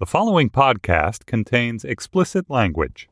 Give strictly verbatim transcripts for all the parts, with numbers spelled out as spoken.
The following podcast contains explicit language.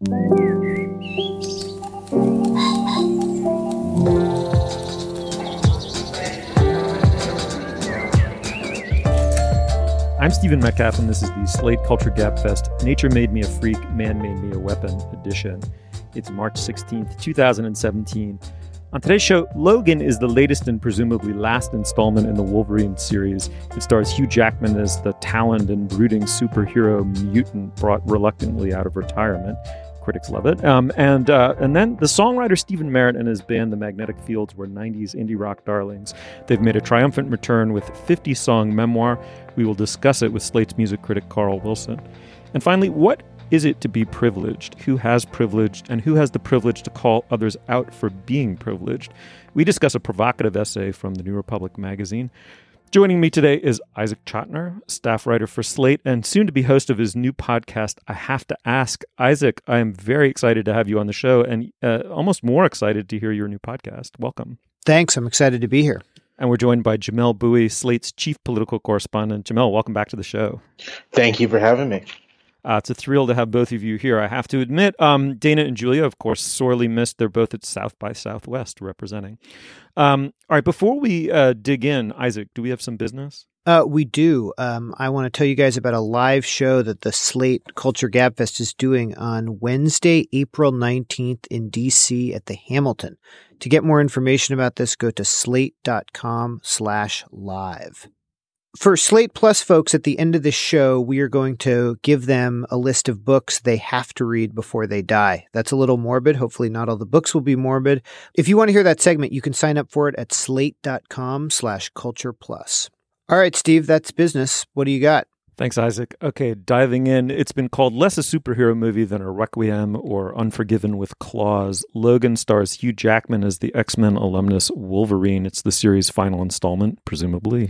I'm Stephen Metcalf, and this is the Slate Culture Gabfest Nature Made Me a Freak, Man Made Me a Weapon edition. It's March sixteenth, twenty seventeen. On today's show, Logan is the latest and presumably last installment in the Wolverine series. It stars Hugh Jackman as the taloned and brooding superhero mutant brought reluctantly out of retirement. Critics love it. Um, and uh, and then the songwriter Stephen Merritt and his band, The Magnetic Fields, were nineties indie rock darlings. They've made a triumphant return with a fifty-song memoir. We will discuss it with Slate's music critic Carl Wilson. And finally, what is it to be privileged? Who has privileged, and who has the privilege to call others out for being privileged? We discuss a provocative essay from the New Republic magazine. Joining me today is Isaac Chotiner, staff writer for Slate and soon to be host of his new podcast, I Have to Ask. Isaac, I am very excited to have you on the show and uh, almost more excited to hear your new podcast. Welcome. Thanks. I'm excited to be here. And we're joined by Jamelle Bouie, Slate's chief political correspondent. Jamelle, welcome back to the show. Thank you for having me. Uh, it's a thrill to have both of you here, I have to admit. Um, Dana and Julia, of course, sorely missed. They're both at South by Southwest representing. Um, all right, before we uh, dig in, Isaac, do we have some business? Uh, we do. Um, I want to tell you guys about a live show that the Slate Culture Gabfest is doing on Wednesday, April nineteenth in D C at the Hamilton. To get more information about this, go to slate.com slash live. For Slate Plus folks, at the end of this show, we are going to give them a list of books they have to read before they die. That's a little morbid. Hopefully not all the books will be morbid. If you want to hear that segment, you can sign up for it at slate.com slash culture plus. All right, Steve, that's business. What do you got? Thanks, Isaac. Okay, diving in, it's been called less a superhero movie than a Requiem or Unforgiven with Claws. Logan stars Hugh Jackman as the X-Men alumnus Wolverine. It's the series' final installment, presumably.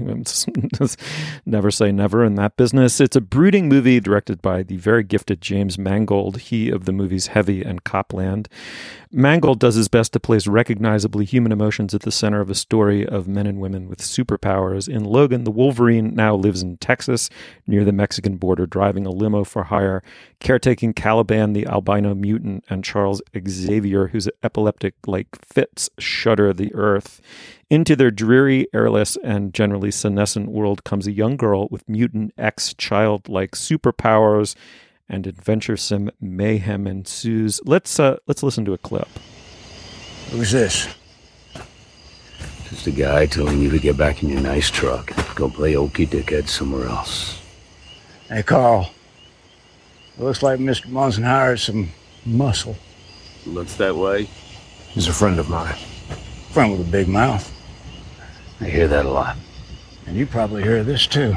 Never say never in that business. It's a brooding movie directed by the very gifted James Mangold, he of the movies Heavy and Copland. Mangold does his best to place recognizably human emotions at the center of a story of men and women with superpowers. In Logan, the Wolverine now lives in Texas, near the Mexican border, driving a limo for hire, caretaking Caliban, the albino mutant, and Charles Xavier, whose epileptic-like fits shudder the earth. Into their dreary, airless, and generally senescent world comes a young girl with mutant X-childlike superpowers, and adventuresome mayhem ensues. Let's uh, let's listen to a clip. Who's this? Just a guy telling you to get back in your nice truck. Go play okey dickhead somewhere else. Hey, Carl. It looks like Mister Munson hired some muscle. Looks that way. He's a friend of mine. Friend with a big mouth. I hear that a lot. And you probably hear this too.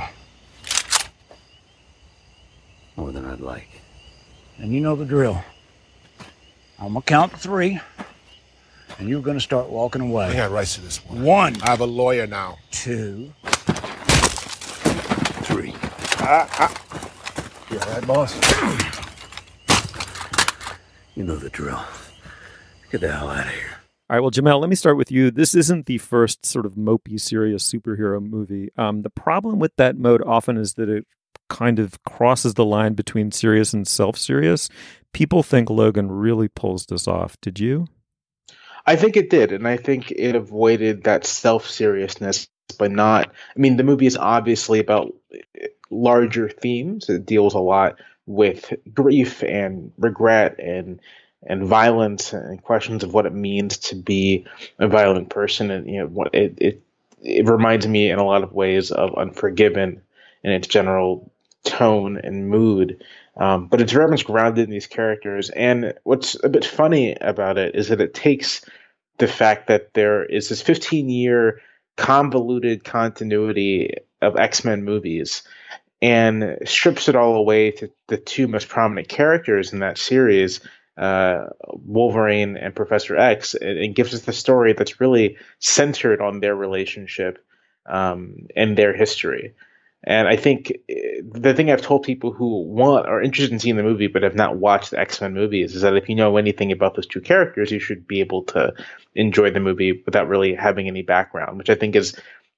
More than I'd like. And you know the drill. I'm gonna count to three, and you're gonna start walking away. I got rights to this one. One. I have a lawyer now. Two. Three. Ah, ah. You all right, boss? You know the drill. Get the hell out of here. All right, well, Jamelle, let me start with you. This isn't the first sort of mopey, serious superhero movie. Um, the problem with that mode often is that it kind of crosses the line between serious and self-serious. People think Logan really pulls this off. Did you? I think it did, and I think it avoided that self-seriousness by not... I mean, the movie is obviously about larger themes. It deals a lot with grief and regret and and violence and questions of what it means to be a violent person. And, you know, what it it, it reminds me in a lot of ways of Unforgiven in its general tone and mood, um, but it's very much grounded in these characters. And what's a bit funny about it is that it takes the fact that there is this fifteen-year convoluted continuity of X-Men movies and strips it all away to the two most prominent characters in that series, uh, Wolverine and Professor X, and, and gives us the story that's really centered on their relationship um, and their history. And I think the thing I've told people who want are interested in seeing the movie but have not watched the X-Men movies is that if you know anything about those two characters, you should be able to enjoy the movie without really having any background, which I think is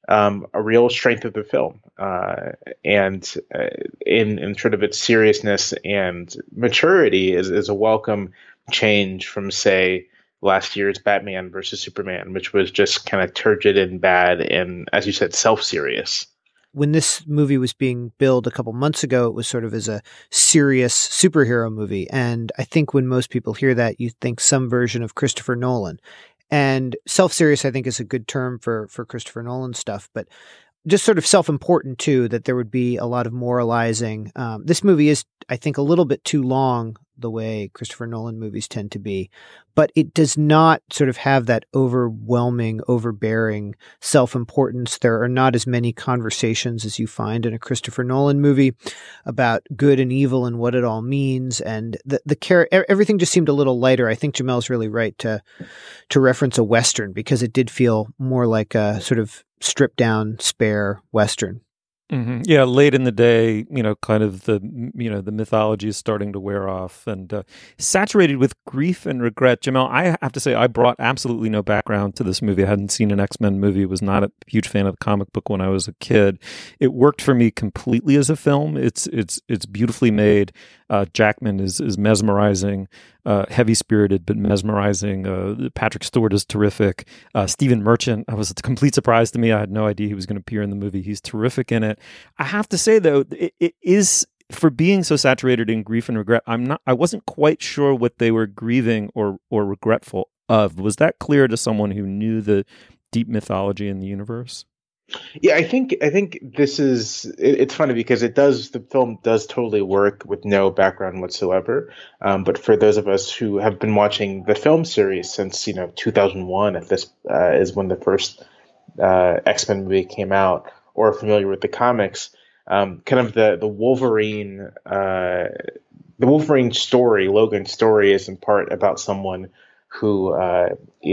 um, a real strength of the film, uh, and uh, in in sort of its seriousness and maturity is is a welcome change from, say, last year's Batman versus Superman, which was just kind of turgid and bad and, as you said, self-serious. When this movie was being billed a couple months ago, it was sort of as a serious superhero movie. And I think when most people hear that, you think some version of Christopher Nolan. And self-serious, I think, is a good term for, for Christopher Nolan stuff, but just sort of self-important too, that there would be a lot of moralizing. Um, this movie is, I think, a little bit too long, the way Christopher Nolan movies tend to be, but it does not sort of have that overwhelming, overbearing self-importance. There are not as many conversations as you find in a Christopher Nolan movie about good and evil and what it all means. And the, the care, everything just seemed a little lighter. I think Jamel's really right to, to reference a Western, because it did feel more like a sort of stripped down, spare Western. Mm-hmm. Yeah, late in the day, you know, kind of the, you know, the mythology is starting to wear off, and uh, saturated with grief and regret. Jamel, I have to say, I brought absolutely no background to this movie. I hadn't seen an X-Men movie, was not a huge fan of the comic book when I was a kid. It worked for me completely as a film. It's it's it's beautifully made. Uh, Jackman is is mesmerizing, uh, heavy-spirited but mesmerizing. Uh, Patrick Stewart is terrific. Uh, Stephen Merchant, I was a complete surprise to me. I had no idea he was going to appear in the movie. He's terrific in it. I have to say, though, it, it is, for being so saturated in grief and regret, I'm not. I wasn't quite sure what they were grieving or or regretful of. Was that clear to someone who knew the deep mythology in the universe? Yeah, I think I think this is it, it's funny because it does the film does totally work with no background whatsoever. Um, but for those of us who have been watching the film series since you know two thousand one, if this uh, is when the first uh, X-Men movie came out, or familiar with the comics, um, kind of the the Wolverine uh, the Wolverine story, Logan's story, is in part about someone who uh,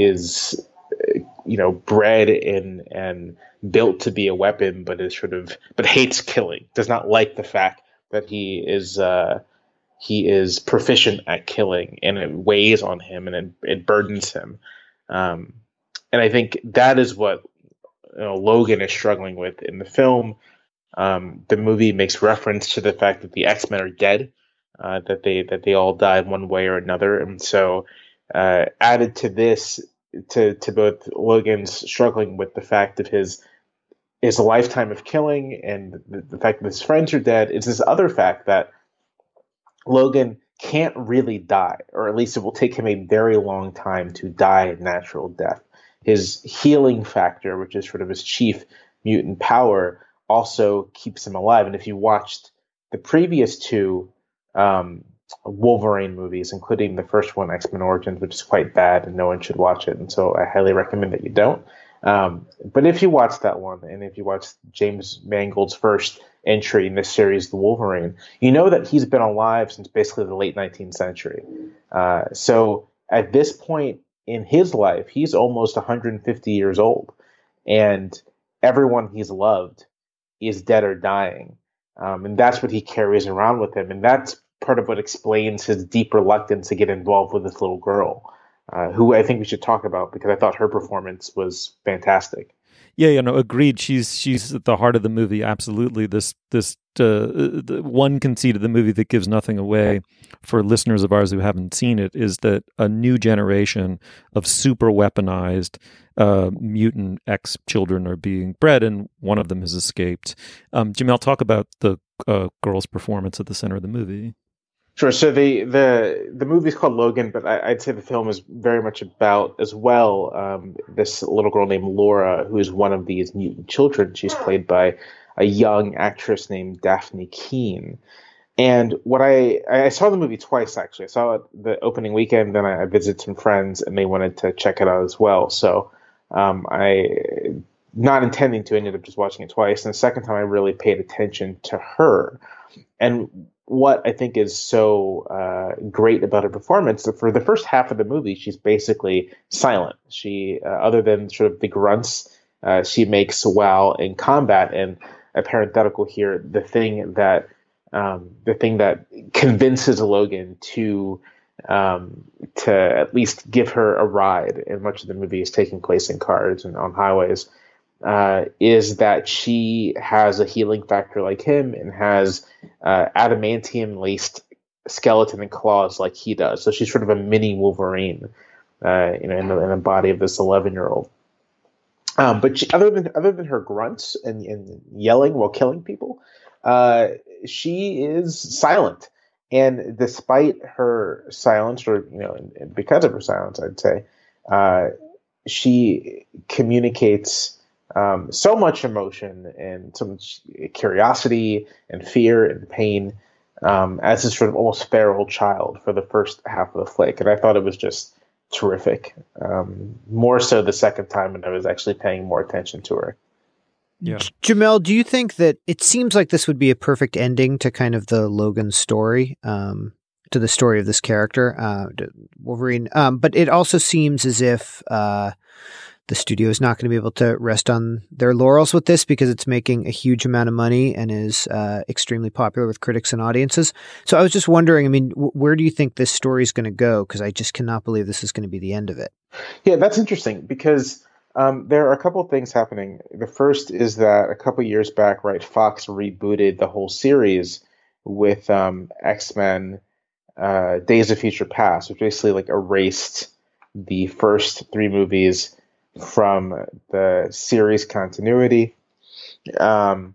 is you know bred in and built to be a weapon, but is sort of but hates killing, does not like the fact that he is uh, he is proficient at killing, and it weighs on him and it, it burdens him. Um, and I think that is what you know, Logan is struggling with in the film. Um, the movie makes reference to the fact that the X-Men are dead, uh, that they that they all died one way or another, and so uh, added to this, to to both Logan's struggling with the fact of his his lifetime of killing and the, the fact that his friends are dead, is this other fact that Logan can't really die, or at least it will take him a very long time to die a natural death. His healing factor, which is sort of his chief mutant power, also keeps him alive. And if you watched the previous two um, Wolverine movies, including the first one, X-Men Origins, which is quite bad and no one should watch it, and so I highly recommend that you don't. Um, but if you watch that one, and if you watch James Mangold's first entry in this series, The Wolverine, you know that he's been alive since basically the late nineteenth century. Uh, so at this point in his life, he's almost one hundred fifty years old, and everyone he's loved is dead or dying. Um, and that's what he carries around with him. And that's part of what explains his deep reluctance to get involved with this little girl, uh, who I think we should talk about because I thought her performance was fantastic. Yeah, you know, agreed. She's she's at the heart of the movie. Absolutely. This this uh, the one conceit of the movie that gives nothing away for listeners of ours who haven't seen it is that a new generation of super weaponized uh, mutant X children are being bred, and one of them has escaped. Um, Jamel, talk about the uh, girl's performance at the center of the movie. Sure. So the the the movie is called Logan, but I, I'd say the film is very much about as well um, this little girl named Laura, who is one of these mutant children. She's played by a young actress named Daphne Keane. And what I I saw the movie twice actually. I saw it the opening weekend, then I, I visited some friends, and they wanted to check it out as well. So um, I, not intending to, ended up just watching it twice. And the second time, I really paid attention to her. And what I think is so uh, great about her performance, that for the first half of the movie, she's basically silent. She, uh, other than sort of the grunts uh, she makes while in combat. And a parenthetical here, the thing that um, the thing that convinces Logan to um, to at least give her a ride, and much of the movie is taking place in cars and on highways, uh, is that she has a healing factor like him and has uh, adamantium laced skeleton and claws like he does. So she's sort of a mini Wolverine, uh, you know, in the, in the body of this eleven year old. Um, but she, other than other than her grunts and, and yelling while killing people, uh, she is silent. And despite her silence, or you know, and because of her silence, I'd say, uh, she communicates um, so much emotion and so much curiosity and fear and pain um, as this sort of almost feral child for the first half of the flick. And I thought it was just terrific. Um, more so the second time when I was actually paying more attention to her. Yeah. Jamel, do you think that it seems like this would be a perfect ending to kind of the Logan story, um, to the story of this character, uh, Wolverine? Um, but it also seems as if uh, the studio is not going to be able to rest on their laurels with this because it's making a huge amount of money and is uh, extremely popular with critics and audiences. So I was just wondering, I mean, w- where do you think this story is going to go? Because I just cannot believe this is going to be the end of it. Yeah, that's interesting because Um, there are a couple of things happening. The first is that a couple of years back, right, Fox rebooted the whole series with um, X-Men uh, Days of Future Past, which basically like erased the first three movies from the series continuity. Um,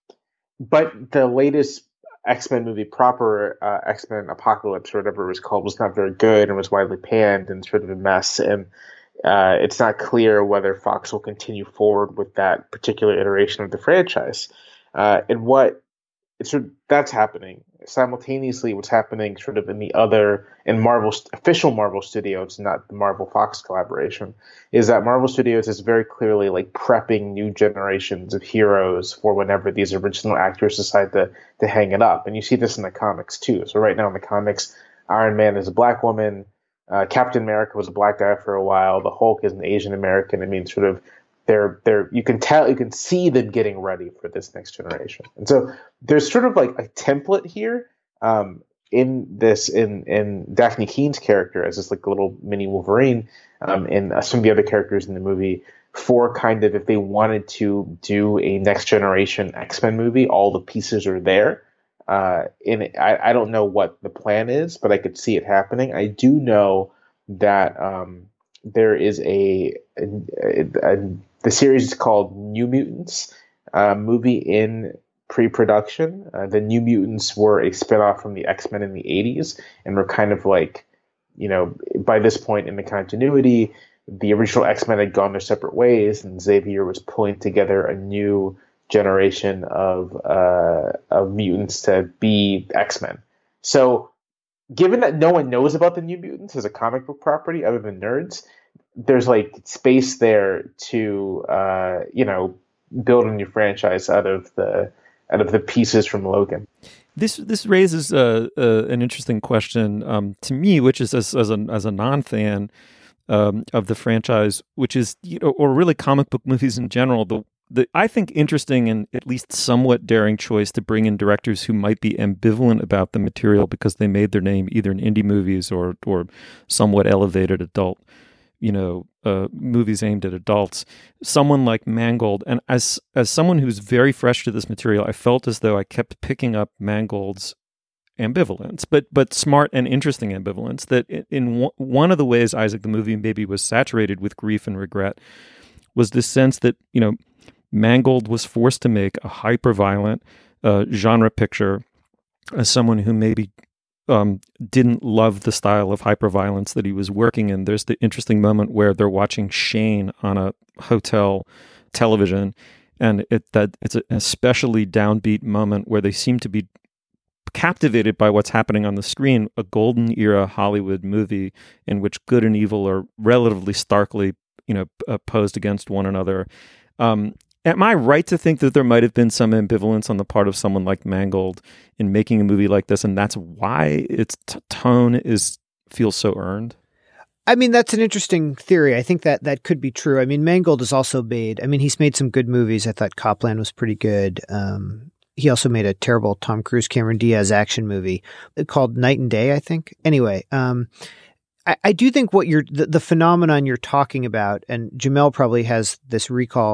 but the latest X-Men movie proper, uh, X-Men Apocalypse or whatever it was called, was not very good and was widely panned and sort of a mess. And Uh, it's not clear whether Fox will continue forward with that particular iteration of the franchise. Uh, and what it's sort of, that's happening simultaneously. What's happening sort of in the other in Marvel official Marvel Studios, not the Marvel Fox collaboration, is that Marvel Studios is very clearly like prepping new generations of heroes for whenever these original actors decide to to hang it up. And you see this in the comics too. So right now in the comics, Iron Man is a black woman. Uh, Captain America was a black guy for a while. The Hulk is an Asian American. I mean, sort of, they're they're you can tell, you can see them getting ready for this next generation. And so there's sort of like a template here um, in this in in Daphne Keene's character as this like little mini Wolverine, um, and uh, some of the other characters in the movie for kind of if they wanted to do a next generation X-Men movie, all the pieces are there. Uh, in I, I don't know what the plan is, but I could see it happening. I do know that um, there is a, a, a, a the series is called New Mutants, uh, movie in pre-production. Uh, the New Mutants were a spinoff from the X-Men in the eighties, and were kind of like, you know, by this point in the continuity, the original X-Men had gone their separate ways, and Xavier was pulling together a new generation of uh, of mutants to be X-Men. So given that no one knows about the New Mutants as a comic book property other than nerds, there's like space there to uh, you know, build a new franchise out of the out of the pieces from Logan. This this raises uh, uh, an interesting question um, to me, which is as as a as a non-fan um, of the franchise, which is, you know, or really comic book movies in general, the The, I think interesting and at least somewhat daring choice to bring in directors who might be ambivalent about the material because they made their name either in indie movies or or somewhat elevated adult, you know, uh, movies aimed at adults. Someone like Mangold, and as as someone who's very fresh to this material, I felt as though I kept picking up Mangold's ambivalence, but but smart and interesting ambivalence. That in, in one of the ways Isaac the movie maybe was saturated with grief and regret was this sense that, you know, Mangold was forced to make a hyper-violent uh, genre picture as someone who maybe um, didn't love the style of hyper-violence that he was working in. There's the interesting moment where they're watching Shane on a hotel television, and it that it's an especially downbeat moment where they seem to be captivated by what's happening on the screen, a golden era Hollywood movie in which good and evil are relatively starkly, you know, uh, posed against one another. Um, Am I right to think that there might have been some ambivalence on the part of someone like Mangold in making a movie like this, and that's why its t- tone is feels so earned? I mean, that's an interesting theory. I think that that could be true. I mean, Mangold has also made, I mean, he's made some good movies. I thought Copland was pretty good. Um, he also made a terrible Tom Cruise, Cameron Diaz action movie called Night and Day, I think. Anyway, um, I, I do think what you're, the, the phenomenon you're talking about, and Jamel probably has this recall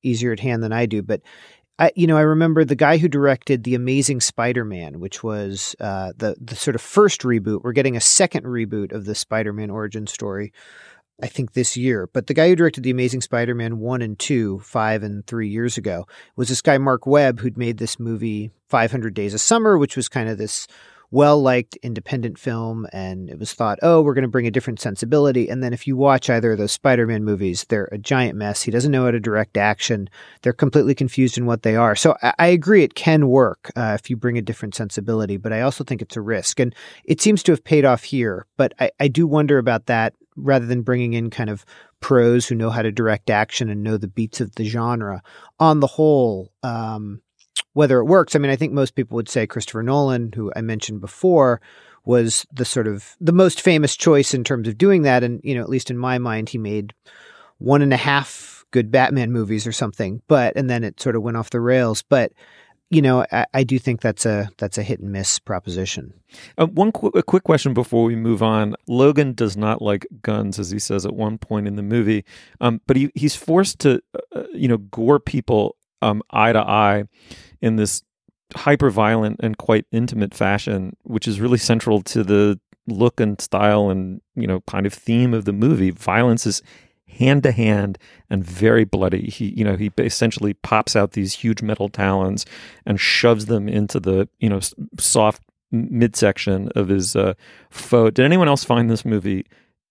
easier at hand than I do, but I, you know, I remember the guy who directed The Amazing Spider-Man, which was uh, the the sort of first reboot. We're getting a second reboot of the Spider-Man origin story, I think, this year. But the guy who directed The Amazing Spider-Man one and two, five and three years ago, was this guy, Mark Webb, who'd made this movie five hundred Days of Summer, which was kind of this well-liked independent film. And it was thought, oh, we're going to bring a different sensibility. And then if you watch either of those Spider-Man movies, they're a giant mess. He doesn't know how to direct action. They're completely confused in what they are. So I, I agree it can work uh, if you bring a different sensibility, but I also think it's a risk. And it seems to have paid off here. But I, I do wonder about that, rather than bringing in kind of pros who know how to direct action and know the beats of the genre. On the whole, um, whether it works, I mean, I think most people would say Christopher Nolan, who I mentioned before, was the sort of the most famous choice in terms of doing that. And, you know, at least in my mind, he made one and a half good Batman movies or something, but, and then it sort of went off the rails. But, you know, I, I do think that's a, that's a hit and miss proposition. Uh, one qu- a quick question before we move on. Logan does not like guns, as he says at one point in the movie, um, but he, he's forced to, uh, you know, gore people um, eye to eye in this hyper-violent and quite intimate fashion, which is really central to the look and style and, you know, kind of theme of the movie. Violence is hand-to-hand and very bloody. He, you know, he essentially pops out these huge metal talons and shoves them into the, you know, soft midsection of his uh, foe. Did anyone else find this movie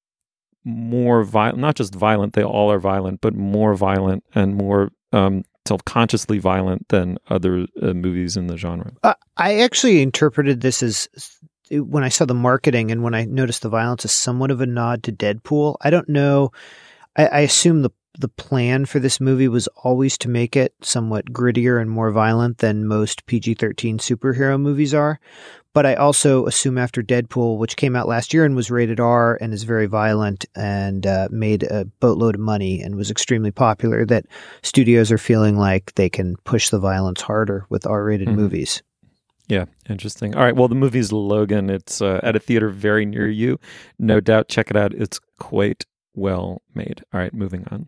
more violent? Not just violent, they all are violent, but more violent and more um, self-consciously violent than other uh, movies in the genre? Uh, I actually interpreted this as, when I saw the marketing and when I noticed the violence, as somewhat of a nod to Deadpool. I don't know. I, I assume the the plan for this movie was always to make it somewhat grittier and more violent than most P G thirteen superhero movies are. But I also assume after Deadpool, which came out last year and was rated R and is very violent and uh, made a boatload of money and was extremely popular, that studios are feeling like they can push the violence harder with R-rated mm-hmm. movies. Yeah, interesting. All right, well, the movie's Logan. It's uh, at a theater very near you. No doubt, check it out. It's quite well made. All right, moving on.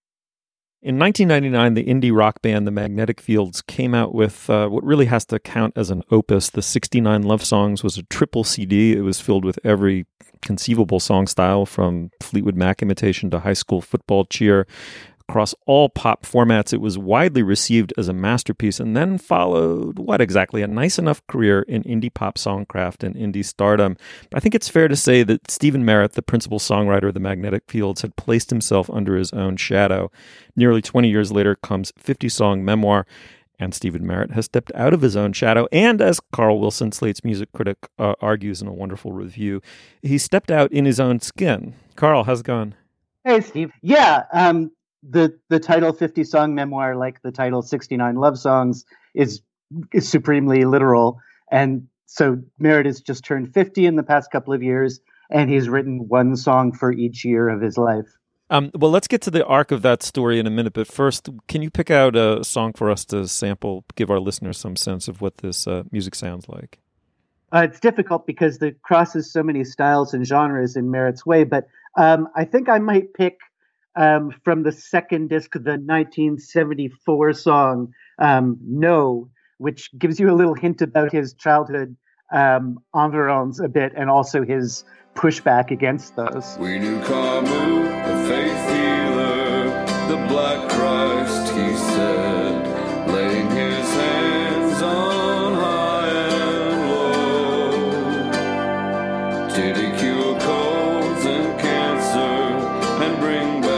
In nineteen ninety-nine, the indie rock band The Magnetic Fields came out with uh, what really has to count as an opus. The sixty-nine Love Songs was a triple C D. It was filled with every conceivable song style, from Fleetwood Mac imitation to high school football cheer. Across all pop formats, it was widely received as a masterpiece, and then followed, what exactly, a nice enough career in indie pop songcraft and indie stardom. But I think it's fair to say that Stephen Merritt, the principal songwriter of The Magnetic Fields, had placed himself under his own shadow. Nearly twenty years later comes fifty-song Memoir, and Stephen Merritt has stepped out of his own shadow. And as Carl Wilson, Slate's music critic, uh, argues in a wonderful review, he stepped out in his own skin. Carl, how's it going? Hey, Steve. Yeah, um... The the title fifty song memoir, like the title sixty-nine Love Songs, is is supremely literal. And so Merritt has just turned fifty in the past couple of years, and he's written one song for each year of his life. Um, well, let's get to the arc of that story in a minute. But first, can you pick out a song for us to sample, give our listeners some sense of what this uh, music sounds like? Uh, it's difficult because it crosses so many styles and genres in Merritt's way. But um, I think I might pick Um, from the second disc, the nineteen seventy-four song um, No, which gives you a little hint about his childhood um, environs a bit, and also his pushback against those. We knew Camus, the faith healer, the Black Christ, he said, laying his hands on high and low. Did he cure colds and cancer and bring back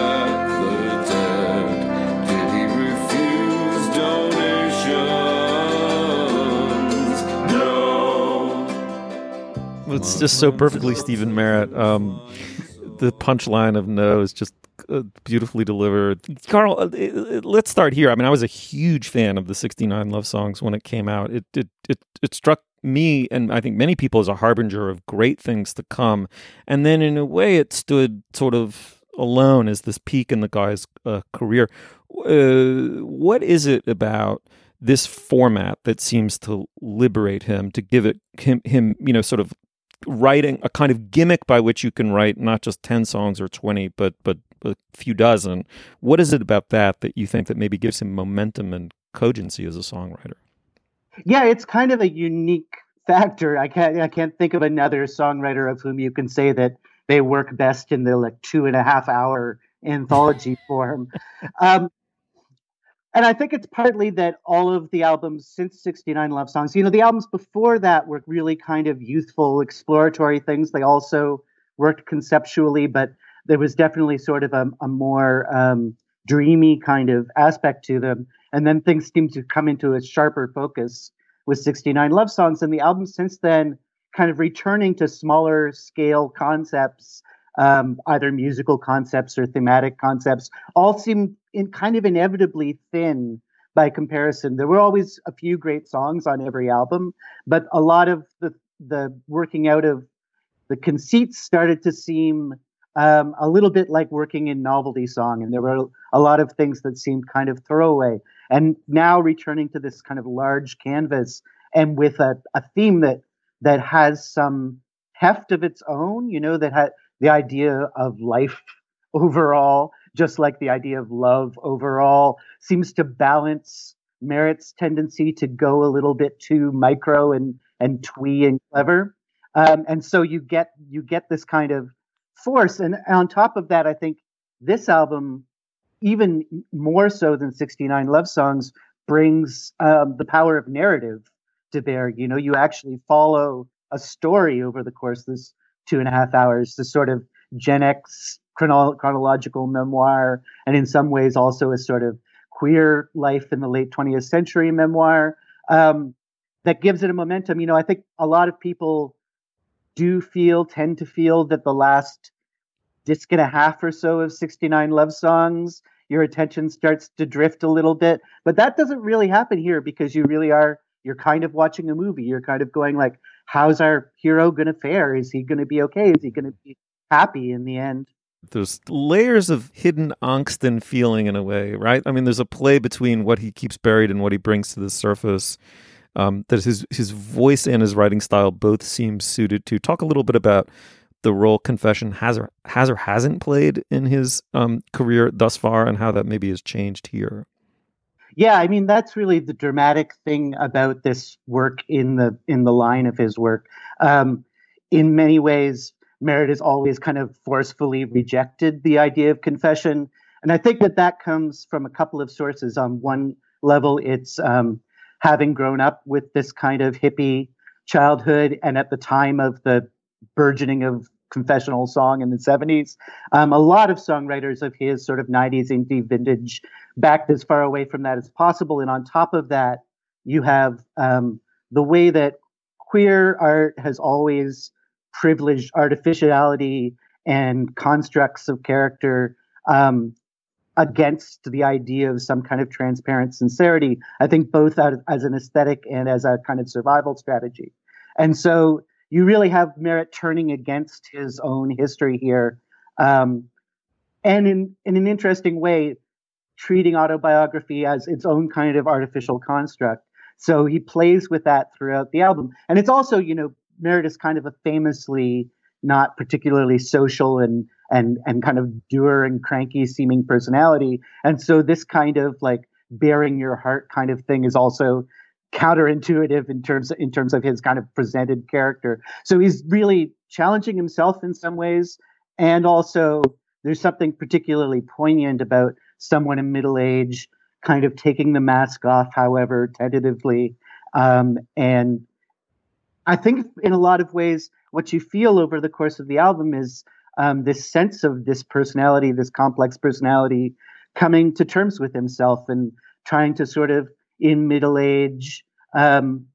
it's just so perfectly Stephen Merritt. Um, the punchline of No is just uh, beautifully delivered. Carl, uh, it, it, let's start here. I mean, I was a huge fan of the sixty-nine Love Songs when it came out. It it it it struck me, and I think many people, as a harbinger of great things to come. And then in a way, it stood sort of alone as this peak in the guy's uh, career. Uh, what is it about this format that seems to liberate him, to give it him him you know sort of writing a kind of gimmick by which you can write not just ten songs or twenty, but but a few dozen. What is it about that that you think that maybe gives him momentum and cogency as a songwriter? Yeah, it's kind of a unique factor. I can't I can't think of another songwriter of whom you can say that they work best in the like two and a half hour anthology form. Um, and I think it's partly that all of the albums since sixty-nine Love Songs, you know, the albums before that were really kind of youthful, exploratory things. They also worked conceptually, but there was definitely sort of a, a more um, dreamy kind of aspect to them. And then things seemed to come into a sharper focus with sixty-nine Love Songs. And the album since then kind of returning to smaller scale concepts, um, either musical concepts or thematic concepts, all seem in kind of inevitably thin by comparison. There were always a few great songs on every album, but a lot of the, the working out of the conceits started to seem um, a little bit like working in novelty song. And there were a lot of things that seemed kind of throwaway. And now returning to this kind of large canvas and with a, a theme that that has some heft of its own, you know, that had the idea of life overall, just like the idea of love overall, seems to balance Merritt's tendency to go a little bit too micro and and twee and clever. Um, and so you get you get this kind of force. And on top of that, I think this album, even more so than sixty-nine Love Songs, brings um, the power of narrative to bear. You know, you actually follow a story over the course of this two and a half hours, this sort of Gen X chrono- chronological memoir, and in some ways also a sort of queer life in the late twentieth century memoir um, that gives it a momentum. You know, I think a lot of people do feel, tend to feel that the last disc and a half or so of sixty-nine Love Songs, your attention starts to drift a little bit. But that doesn't really happen here because you really are, you're kind of watching a movie. You're kind of going like, how's our hero going to fare? Is he going to be okay? Is he going to be happy in the end? There's layers of hidden angst and feeling in a way, right? I mean, there's a play between what he keeps buried and what he brings to the surface. Um, that his his voice and his writing style both seem suited to. Talk a little bit about the role confession has or has or hasn't played in his um, career thus far, and how that maybe has changed here. Yeah, I mean that's really the dramatic thing about this work in the in the line of his work. Um, in many ways, Merritt has always kind of forcefully rejected the idea of confession, and I think that that comes from a couple of sources. On one level, it's um, having grown up with this kind of hippie childhood, and at the time of the burgeoning of confessional song in the seventies, um, a lot of songwriters of his sort of nineties indie vintage backed as far away from that as possible. And on top of that, you have um, the way that queer art has always privileged artificiality and constructs of character um, against the idea of some kind of transparent sincerity, I think both as an aesthetic and as a kind of survival strategy. And so you really have Merritt turning against his own history here. Um, and in, in an interesting way, treating autobiography as its own kind of artificial construct. So he plays with that throughout the album. And it's also, you know, Merritt is kind of a famously not particularly social and and and kind of dour and cranky seeming personality. And so this kind of like bearing your heart kind of thing is also counterintuitive in terms in terms of his kind of presented character. So he's really challenging himself in some ways, and also there's something particularly poignant about someone in middle age kind of taking the mask off, however tentatively. Um, and I think in a lot of ways, what you feel over the course of the album is um, this sense of this personality, this complex personality, coming to terms with himself and trying to sort of, in middle age, um,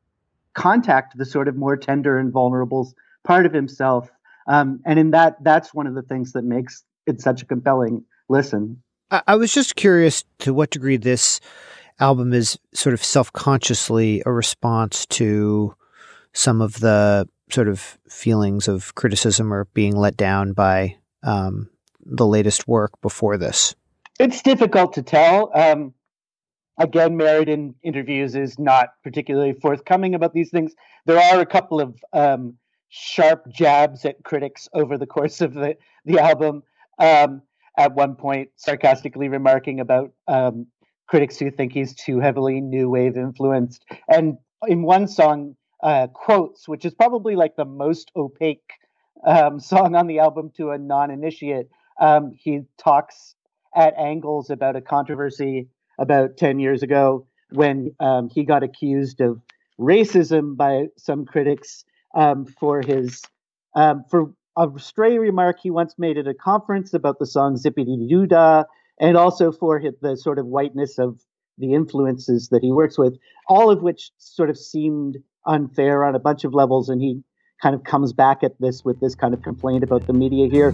contact the sort of more tender and vulnerable part of himself. Um, and in that, that's one of the things that makes it such a compelling listen. I, I was just curious to what degree this album is sort of self-consciously a response to some of the sort of feelings of criticism or being let down by um, the latest work before this. It's difficult to tell. Um, again, Merritt in interviews is not particularly forthcoming about these things. There are a couple of um, sharp jabs at critics over the course of the, the album. Um, at one point sarcastically remarking about um, critics who think he's too heavily new wave influenced. And in one song, uh, Quotes, which is probably like the most opaque um, song on the album to a non-initiate, um, he talks at angles about a controversy about ten years ago when um, he got accused of racism by some critics um, for his um, for a stray remark he once made at a conference about the song Zippity Doo Dah, and also for his, the sort of whiteness of the influences that he works with, all of which sort of seemed unfair on a bunch of levels. And he kind of comes back at this with this kind of complaint about the media here.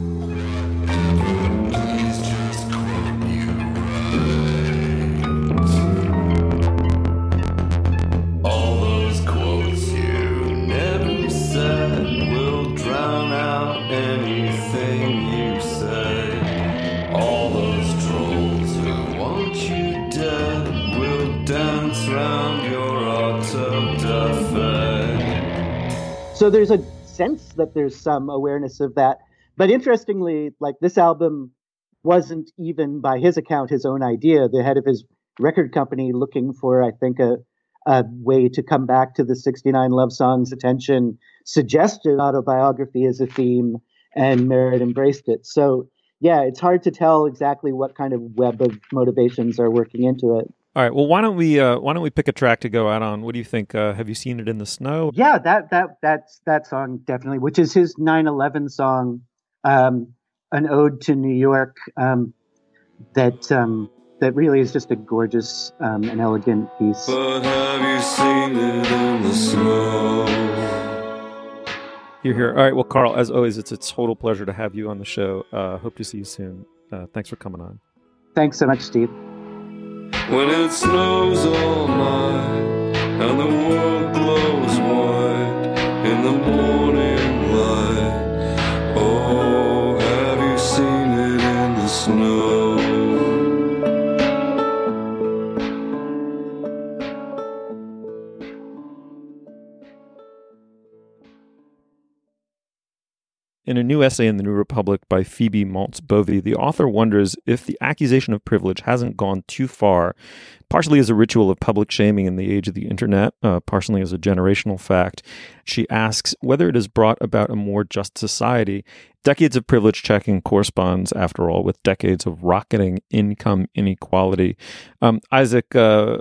So there's a sense that there's some awareness of that. But interestingly, like this album wasn't even by his account his own idea. The head of his record company, looking for, I think, a, a way to come back to the sixty-nine Love Songs attention, suggested autobiography as a theme, and Merritt embraced it. So yeah, it's hard to tell exactly what kind of web of motivations are working into it. All right. Well, why don't we uh, why don't we pick a track to go out on? What do you think? Uh, have you seen It in the Snow? Yeah, that that that's that song definitely, which is his nine eleven song, um, an ode to New York. Um, that um, that really is just a gorgeous um, and elegant piece. But have you seen it in the snow? You're here. All right. Well, Carl, as always, it's a total pleasure to have you on the show. Uh, hope to see you soon. Uh, thanks for coming on. Thanks so much, Steve. When it snows all night and the world glows white in the morning light, oh, have you seen it in the snow? In a new essay in the New Republic by Phoebe Maltz-Bovey, the author wonders if the accusation of privilege hasn't gone too far, partially as a ritual of public shaming in the age of the internet, uh, partially as a generational fact. She asks whether it has brought about a more just society. Decades of privilege checking corresponds, after all, with decades of rocketing income inequality. Um, Isaac, uh,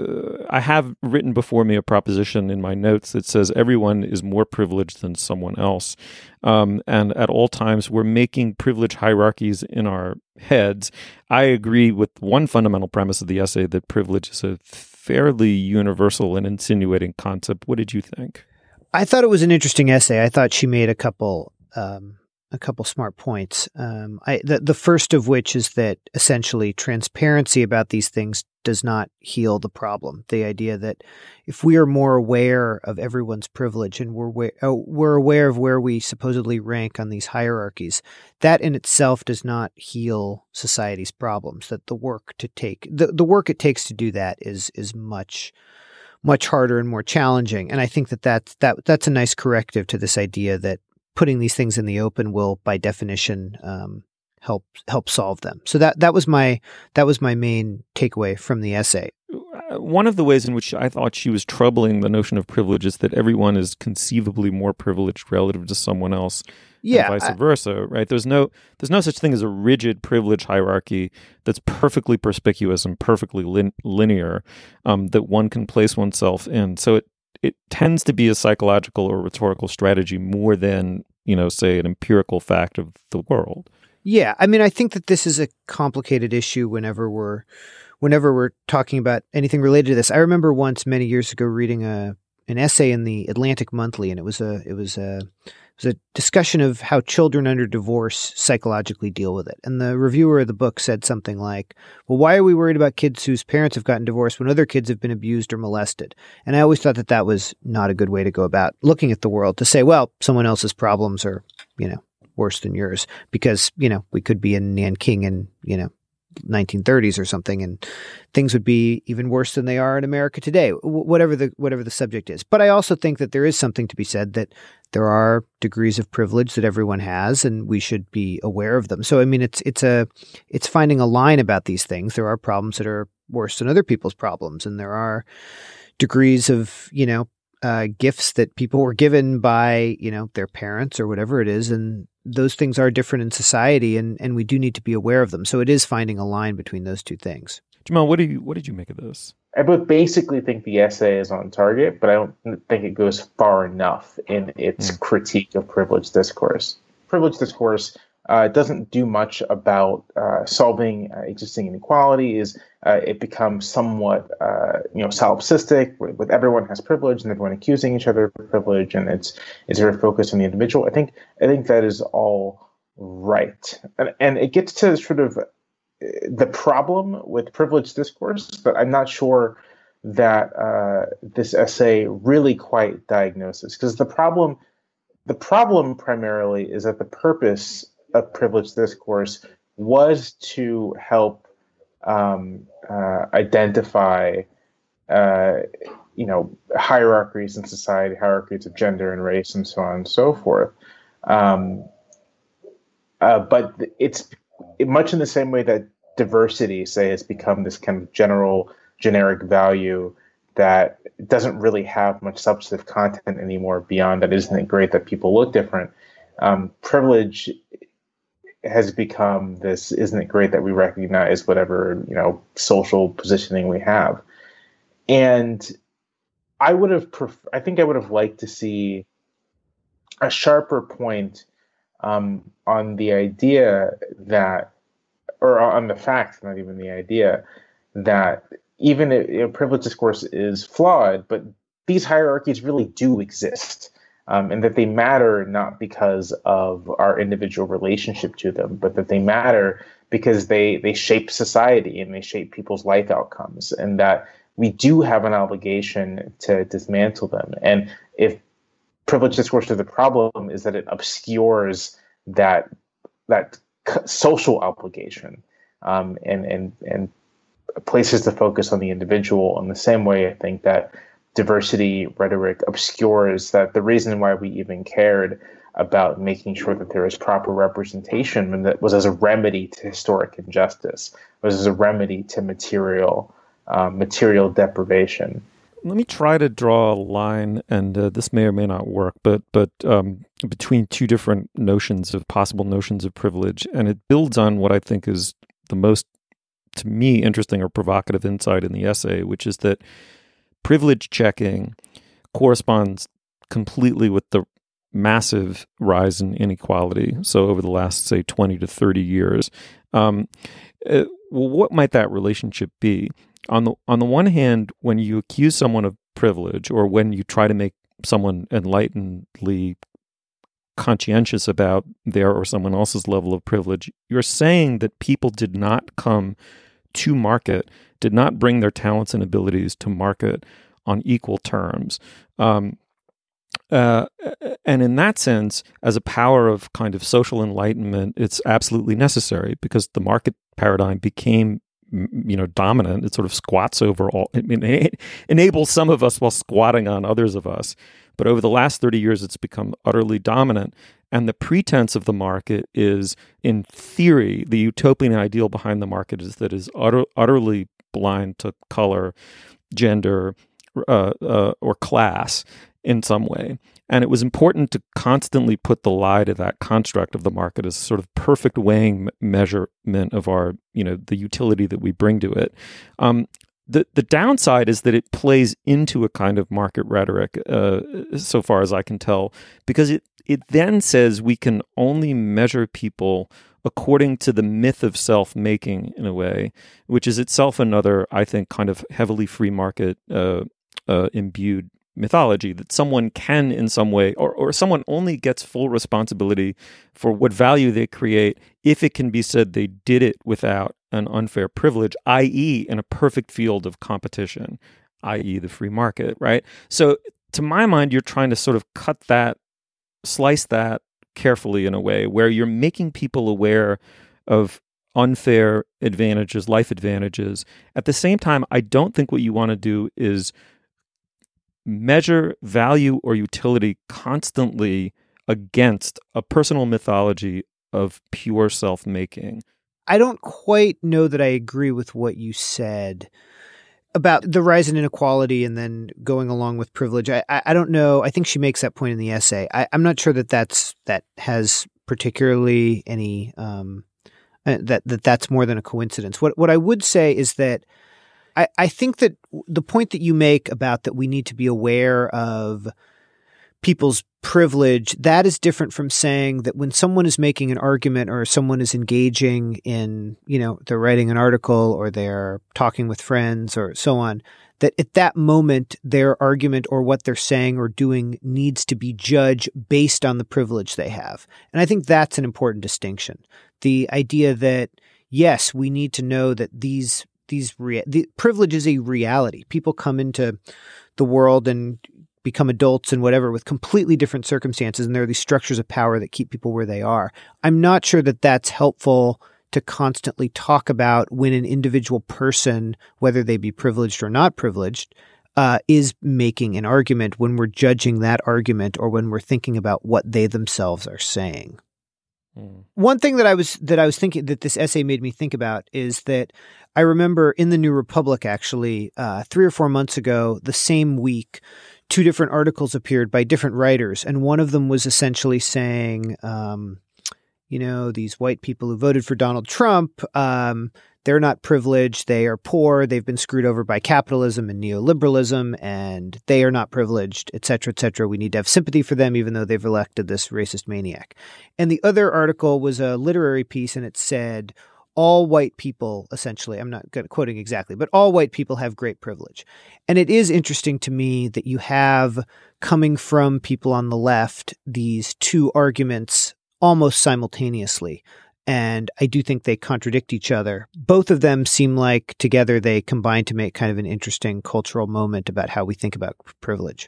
I have written before me a proposition in my notes that says everyone is more privileged than someone else. Um, and at all times, we're making privilege hierarchies in our heads. I agree with one fundamental premise of the essay that privilege is a fairly universal and insinuating concept. What did you think? I thought it was an interesting essay. I thought she made a couple um, a couple smart points. Um, I, the, the first of which is that essentially transparency about these things does not heal the problem. The idea that if we are more aware of everyone's privilege and we're aware, oh, we're aware of where we supposedly rank on these hierarchies, that in itself does not heal society's problems. That the work to take the, the work it takes to do that is is much much harder and more challenging. And I think that that's, that that's a nice corrective to this idea that putting these things in the open will, by definition, um, help help solve them. So that that was my that was my main takeaway from the essay. One of the ways in which I thought she was troubling the notion of privilege is that everyone is conceivably more privileged relative to someone else, yeah, and vice I, versa, right? There's no there's no such thing as a rigid privilege hierarchy that's perfectly perspicuous and perfectly lin- linear um, that one can place oneself in. So it it tends to be a psychological or rhetorical strategy more than, you know, say, an empirical fact of the world. Yeah, I mean, I think that this is a complicated issue whenever we're whenever we're talking about anything related to this. I remember once many years ago reading a an essay in the Atlantic Monthly, and it was a it was a it was a discussion of how children under divorce psychologically deal with it. And the reviewer of the book said something like, "Well, why are we worried about kids whose parents have gotten divorced when other kids have been abused or molested?" And I always thought that that was not a good way to go about looking at the world, to say, well, someone else's problems are, you know, worse than yours, because, you know, we could be in Nanking in, you know, nineteen thirties or something, and things would be even worse than they are in America today, whatever the whatever the subject is. But I also think that there is something to be said that there are degrees of privilege that everyone has, and we should be aware of them. So, I mean, it's it's a it's finding a line about these things. There are problems that are worse than other people's problems, and there are degrees of, you know, uh, gifts that people were given by, you know, their parents or whatever it is, and those things are different in society, and, and we do need to be aware of them. So it is finding a line between those two things. Jamal, what do you what did you make of this? I both basically think the essay is on target, but I don't think it goes far enough in its mm. critique of privileged discourse. Privileged discourse uh, doesn't do much about uh, solving uh, existing inequalities. Uh, it becomes somewhat, uh, you know, solipsistic, with, with everyone has privilege and everyone accusing each other of privilege, and it's it's very focused on the individual. I think I think that is all right, and and it gets to sort of the problem with privileged discourse, but I'm not sure that uh, this essay really quite diagnoses, because the problem, the problem primarily is that the purpose of privileged discourse was to help um, uh, identify, uh, you know, hierarchies in society, hierarchies of gender and race, and so on and so forth. Um, uh, but it's much in the same way that diversity, say, has become this kind of general, generic value that doesn't really have much substantive content anymore beyond that. Isn't it great that people look different? Um, privilege has become this, isn't it great that we recognize whatever, you know, social positioning we have? And I would have, pref- I think I would have liked to see a sharper point um, on the idea that, or on the fact, not even the idea, that even if, you know, privileged discourse is flawed, but these hierarchies really do exist, um, and that they matter not because of our individual relationship to them, but that they matter because they, they shape society and they shape people's life outcomes, and that we do have an obligation to dismantle them. And if privileged discourse is the problem, is that it obscures that that social obligation, um, and and and places the focus on the individual. In the same way, I think that diversity rhetoric obscures that the reason why we even cared about making sure that there is proper representation, and that was as a remedy to historic injustice, was as a remedy to material um, material deprivation. Let me try to draw a line, and uh, this may or may not work, but but um, between two different notions of possible notions of privilege, and it builds on what I think is the most, to me, interesting or provocative insight in the essay, which is that privilege checking corresponds completely with the massive rise in inequality. So over the last, say, twenty to thirty years, um, uh, well, what might that relationship be? On the on the one hand, when you accuse someone of privilege, or when you try to make someone enlightenedly conscientious about their or someone else's level of privilege, you're saying that people did not come to market, did not bring their talents and abilities to market on equal terms. Um, uh, and in that sense, as a power of kind of social enlightenment, it's absolutely necessary, because the market paradigm became, you know, dominant. It sort of squats over all. I mean, it enables some of us while squatting on others of us. But over the last thirty years, it's become utterly dominant. And the pretense of the market is, in theory, the utopian ideal behind the market is that is utter, utterly blind to color, gender, uh, uh, or class in some way. And it was important to constantly put the lie to that construct of the market as sort of perfect weighing measurement of our, you know, the utility that we bring to it. Um, the the downside is that it plays into a kind of market rhetoric, uh, so far as I can tell, because it it then says we can only measure people according to the myth of self-making, in a way, which is itself another, I think, kind of heavily free market uh, uh, imbued mythology, that someone can in some way, or, or someone only gets full responsibility for what value they create if it can be said they did it without an unfair privilege, that is in a perfect field of competition, that is the free market, right? So to my mind, you're trying to sort of cut that, slice that carefully in a way where you're making people aware of unfair advantages, life advantages. At the same time, I don't think what you want to do is measure value or utility constantly against a personal mythology of pure self-making. I don't quite know that I agree with what you said about the rise in inequality and then going along with privilege. I, I, I don't know. I think she makes that point in the essay. I, I'm not sure that that's, that has particularly any, um, that, that that's more than a coincidence. What, what I would say is that I, I think that the point that you make about that we need to be aware of people's privilege, that is different from saying that when someone is making an argument or someone is engaging in, you know, they're writing an article or they're talking with friends or so on, that at that moment, their argument or what they're saying or doing needs to be judged based on the privilege they have. And I think that's an important distinction. The idea that, yes, we need to know that these, these, rea- the privilege is a reality. People come into the world and become adults and whatever with completely different circumstances. And there are these structures of power that keep people where they are. I'm not sure that that's helpful to constantly talk about when an individual person, whether they be privileged or not privileged, uh, is making an argument when we're judging that argument or when we're thinking about what they themselves are saying. Mm. One thing that I was that I was thinking that this essay made me think about is that I remember in the New Republic, actually, uh, three or four months ago, the same week, two different articles appeared by different writers. And one of them was essentially saying, um, you know, these white people who voted for Donald Trump, um, they're not privileged. They are poor. They've been screwed over by capitalism and neoliberalism, and they are not privileged, et cetera, et cetera. We need to have sympathy for them, even though they've elected this racist maniac. And the other article was a literary piece, and it said, all white people, essentially, I'm not quoting exactly, but all white people have great privilege. And it is interesting to me that you have, coming from people on the left, these two arguments almost simultaneously. And I do think they contradict each other. Both of them seem like together they combine to make kind of an interesting cultural moment about how we think about privilege.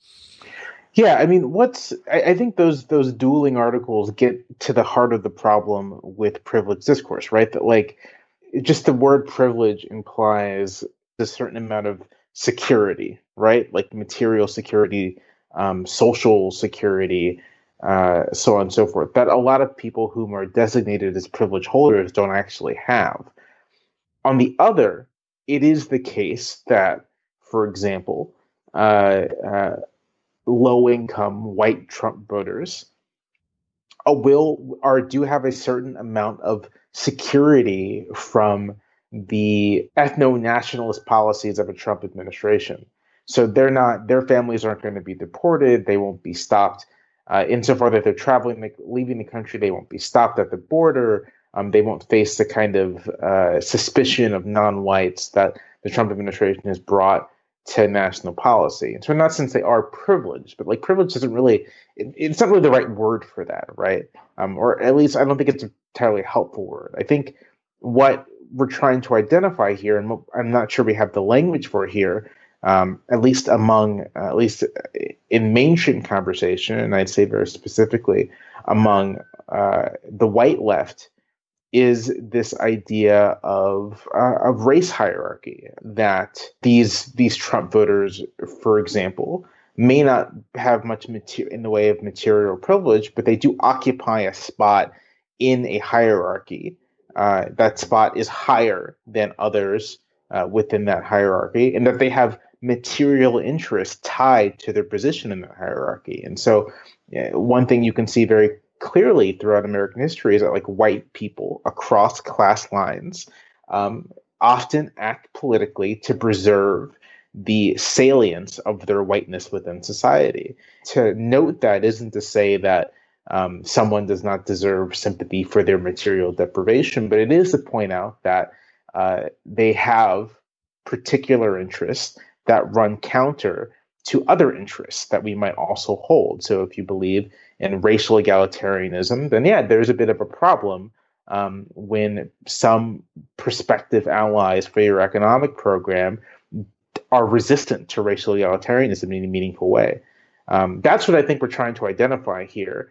Yeah, I mean, what's I, I think those those dueling articles get to the heart of the problem with privilege discourse, right? That like just the word privilege implies a certain amount of security, right? Like material security, um, social security, uh, so on and so forth. That a lot of people whom are designated as privilege holders don't actually have. On the other, it is the case that, for example, uh, uh, low-income white Trump voters uh, will or do have a certain amount of security from the ethno-nationalist policies of a Trump administration. So they're not, their families aren't going to be deported. They won't be stopped uh, insofar that they're traveling, like, leaving the country. They won't be stopped at the border. Um, they won't face the kind of uh, suspicion of non-whites that the Trump administration has brought to national policy. And so in that sense, they are privileged, but like privilege isn't really, it, it's not really the right word for that, right? Um, or at least I don't think it's an entirely helpful word. I think what we're trying to identify here, and I'm not sure we have the language for here, um, at least among, uh, at least in mainstream conversation, and I'd say very specifically among uh, the white left, is this idea of uh, of race hierarchy, that these these Trump voters, for example, may not have much mater- in the way of material privilege, but they do occupy a spot in a hierarchy. Uh, that spot is higher than others uh, within that hierarchy, and that they have material interests tied to their position in that hierarchy. And so uh, one thing you can see very clearly throughout American history is that like white people across class lines um, often act politically to preserve the salience of their whiteness within society. To note that isn't to say that um, someone does not deserve sympathy for their material deprivation, but it is to point out that uh, they have particular interests that run counter to other interests that we might also hold. So if you believe in racial egalitarianism, then yeah, there's a bit of a problem um, when some prospective allies for your economic program are resistant to racial egalitarianism in a meaningful way. Um, that's what I think we're trying to identify here.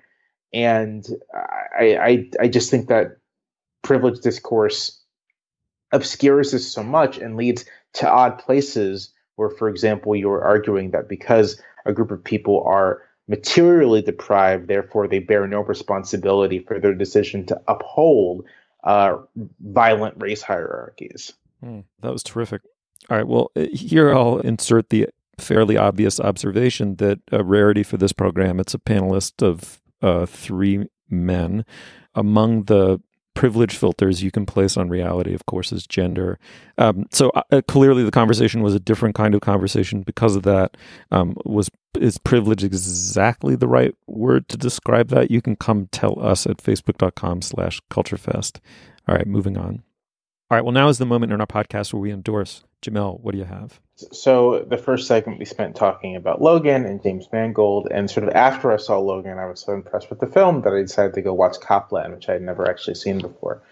And I, I, I just think that privilege discourse obscures this so much and leads to odd places where, for example, you're arguing that because a group of people are materially deprived, therefore they bear no responsibility for their decision to uphold uh, violent race hierarchies. Mm, that was terrific. All right, well, here I'll insert the fairly obvious observation that a rarity for this program, it's a panelist of uh, three men. Among the privilege filters you can place on reality, of course, is gender. Um, so uh, clearly the conversation was a different kind of conversation because of that. Um, was is privilege exactly the right word to describe that? You can come tell us at facebook.com slash culturefest. All right, moving on. All right, well, now is the moment in our podcast where we endorse. Jamel, what do you have? So the first segment we spent talking about Logan and James Mangold, and sort of after I saw Logan, I was so impressed with the film that I decided to go watch Copland, which I had never actually seen before.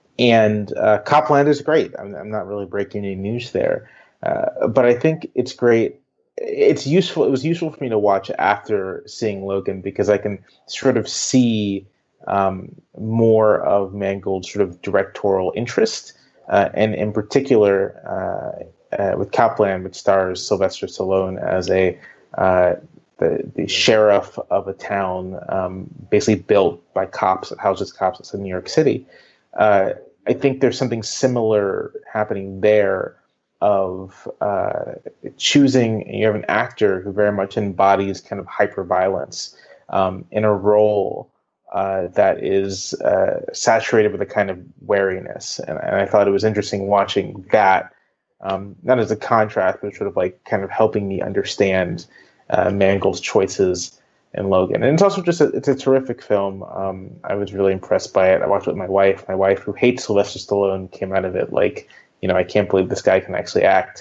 And uh, Copland is great. I'm, I'm not really breaking any news there, uh, but I think it's great. It's useful. It was useful for me to watch after seeing Logan because I can sort of see um, more of Mangold's sort of directorial interest. Uh, and in particular, uh, uh, with Copland, which stars Sylvester Stallone as a uh, the, the sheriff of a town um, basically built by cops, that houses cops in New York City. Uh, I think there's something similar happening there of uh, choosing, you have an actor who very much embodies kind of hyper-violence um, in a role Uh, that is uh, saturated with a kind of wariness. And, and I thought it was interesting watching that, um, not as a contrast, but sort of like kind of helping me understand uh, Mangold's choices in Logan. And it's also just a, it's a terrific film. Um, I was really impressed by it. I watched it with my wife. My wife, who hates Sylvester Stallone, came out of it like, you know, I can't believe this guy can actually act.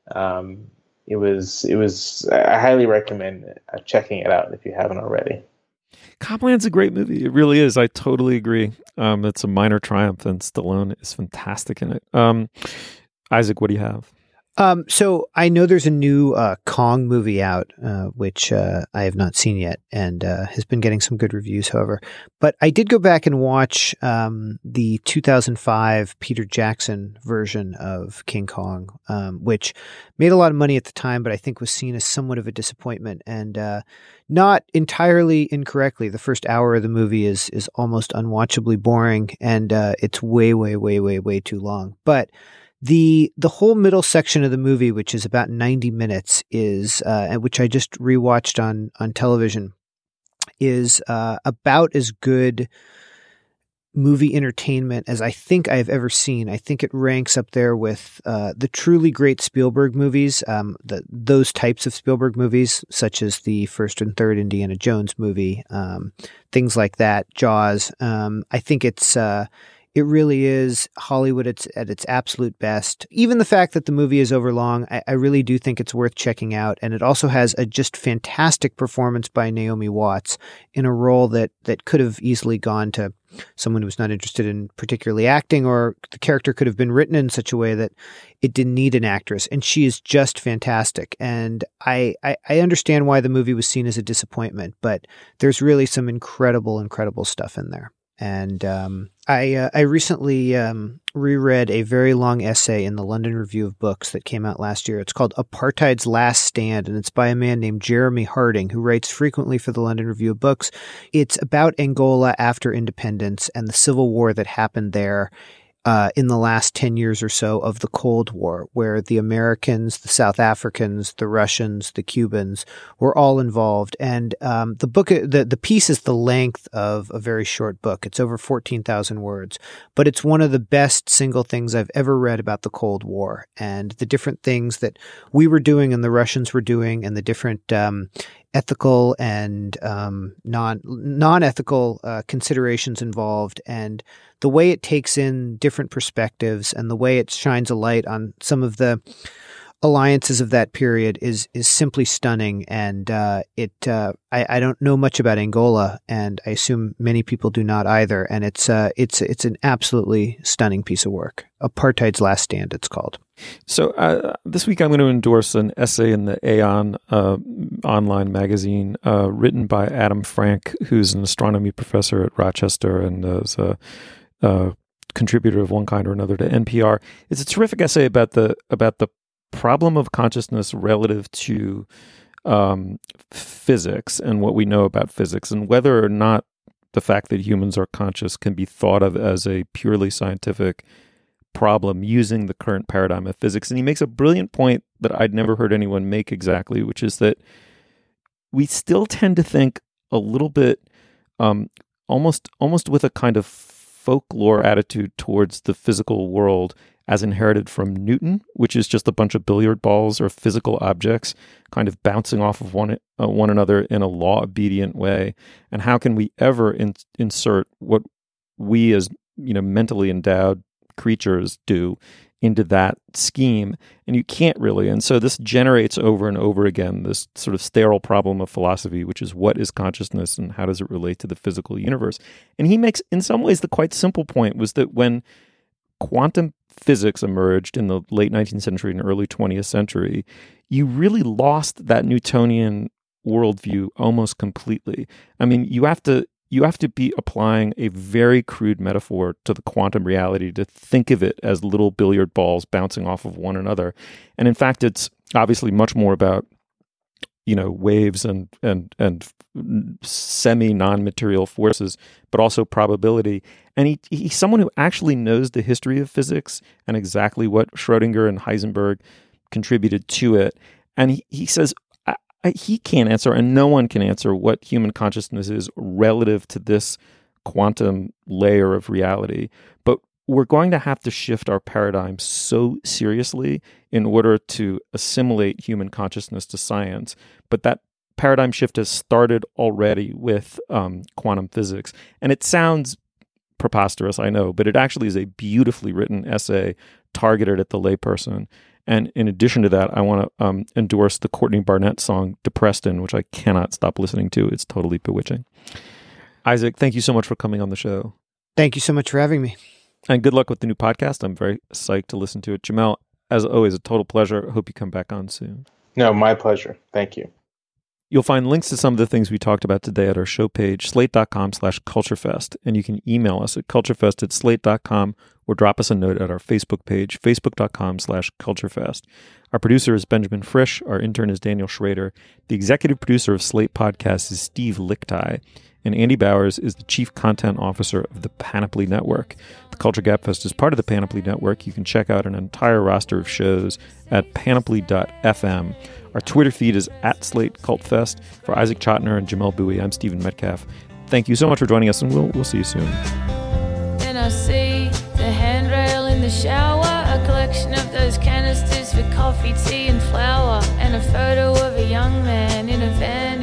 Um, it was, it was, I highly recommend uh, checking it out if you haven't already. Copland's a great movie. It really is. I totally agree. Um, it's a minor triumph, and Stallone is fantastic in it. Um, Isaac, what do you have? Um, so I know there's a new uh, Kong movie out, uh, which uh, I have not seen yet, and uh, has been getting some good reviews, however. But I did go back and watch um, the two thousand five Peter Jackson version of King Kong, um, which made a lot of money at the time, but I think was seen as somewhat of a disappointment. And uh, not entirely incorrectly, the first hour of the movie is is almost unwatchably boring, and uh, it's way, way, way, way, way too long. But The the whole middle section of the movie, which is about ninety minutes, is uh, which I just rewatched on on television, is uh, about as good movie entertainment as I think I've ever seen. I think it ranks up there with uh, the truly great Spielberg movies, um, the, those types of Spielberg movies, such as the first and third Indiana Jones movie, um, things like that, Jaws. Um, I think it's uh, It really is Hollywood at, at its absolute best. Even the fact that the movie is overlong, I, I really do think it's worth checking out. And it also has a just fantastic performance by Naomi Watts in a role that, that could have easily gone to someone who was not interested in particularly acting, or the character could have been written in such a way that it didn't need an actress. And she is just fantastic. And I, I, I understand why the movie was seen as a disappointment, but there's really some incredible, incredible stuff in there. And um, I uh, I recently um, reread a very long essay in the London Review of Books that came out last year. It's called Apartheid's Last Stand, and it's by a man named Jeremy Harding, who writes frequently for the London Review of Books. It's about Angola after independence and the civil war that happened there Uh, in the last ten years or so of the Cold War, where the Americans, the South Africans, the Russians, the Cubans were all involved. And um, the book, the, the piece is the length of a very short book. It's over fourteen thousand words, but it's one of the best single things I've ever read about the Cold War and the different things that we were doing and the Russians were doing, and the different um, ethical and um, non non-ethical uh, considerations involved, and the way it takes in different perspectives and the way it shines a light on some of the alliances of that period is is simply stunning. And uh, it uh, I, I don't know much about Angola, and I assume many people do not either. And it's uh, it's it's an absolutely stunning piece of work. Apartheid's Last Stand, it's called. So uh, this week I'm going to endorse an essay in the Aeon uh, online magazine uh, written by Adam Frank, who's an astronomy professor at Rochester and is a, a contributor of one kind or another to N P R. It's a terrific essay about the about the problem of consciousness relative to um, physics and what we know about physics, and whether or not the fact that humans are conscious can be thought of as a purely scientific problem using the current paradigm of physics. And he makes a brilliant point that I'd never heard anyone make exactly, which is that we still tend to think a little bit um, almost almost with a kind of folklore attitude towards the physical world as inherited from Newton, which is just a bunch of billiard balls or physical objects kind of bouncing off of one uh, one another in a law-obedient way. And how can we ever in, insert what we as, you know, mentally endowed creatures do into that scheme? And you can't really. And so this generates over and over again this sort of sterile problem of philosophy, which is what is consciousness and how does it relate to the physical universe? And he makes, in some ways, the quite simple point was that when quantum physics emerged in the late nineteenth century and early twentieth century, you really lost that Newtonian worldview almost completely. I mean, you have to you have to be applying a very crude metaphor to the quantum reality to think of it as little billiard balls bouncing off of one another. And in fact, it's obviously much more about, you know, waves and and and semi non-material forces, but also probability. And he he's someone who actually knows the history of physics and exactly what Schrödinger and Heisenberg contributed to it. And he, he says I, I, he can't answer, and no one can answer, what human consciousness is relative to this quantum layer of reality. But we're going to have to shift our paradigm so seriously in order to assimilate human consciousness to science. But that paradigm shift has started already with um, quantum physics. And it sounds preposterous, I know, but it actually is a beautifully written essay targeted at the layperson. And in addition to that, I want to um, endorse the Courtney Barnett song Depreston, which I cannot stop listening to. It's totally bewitching. Isaac, thank you so much for coming on the show. Thank you so much for having me. And good luck with the new podcast. I'm very psyched to listen to it. Jamel, as always, a total pleasure. Hope you come back on soon. No, my pleasure. Thank you. You'll find links to some of the things we talked about today at our show page, slate.com slash culturefest. And you can email us at culturefest at slate dot com or drop us a note at our Facebook page, facebook.com slash culturefest. Our producer is Benjamin Frisch. Our intern is Daniel Schrader. The executive producer of Slate Podcasts is Steve Lickteig. And Andy Bowers is the chief content officer of the Panoply Network. The Culture Gap Fest is part of the Panoply Network. You can check out an entire roster of shows at panoply dot f m. Our Twitter feed is at Slate Cult Fest. For Isaac Chotiner and Jamel Bowie, I'm Stephen Metcalf. Thank you so much for joining us, and we'll we'll see you soon. Then I see the handrail in the shower, a collection of those canisters for coffee, tea, and flour, and a photo of a young man in a van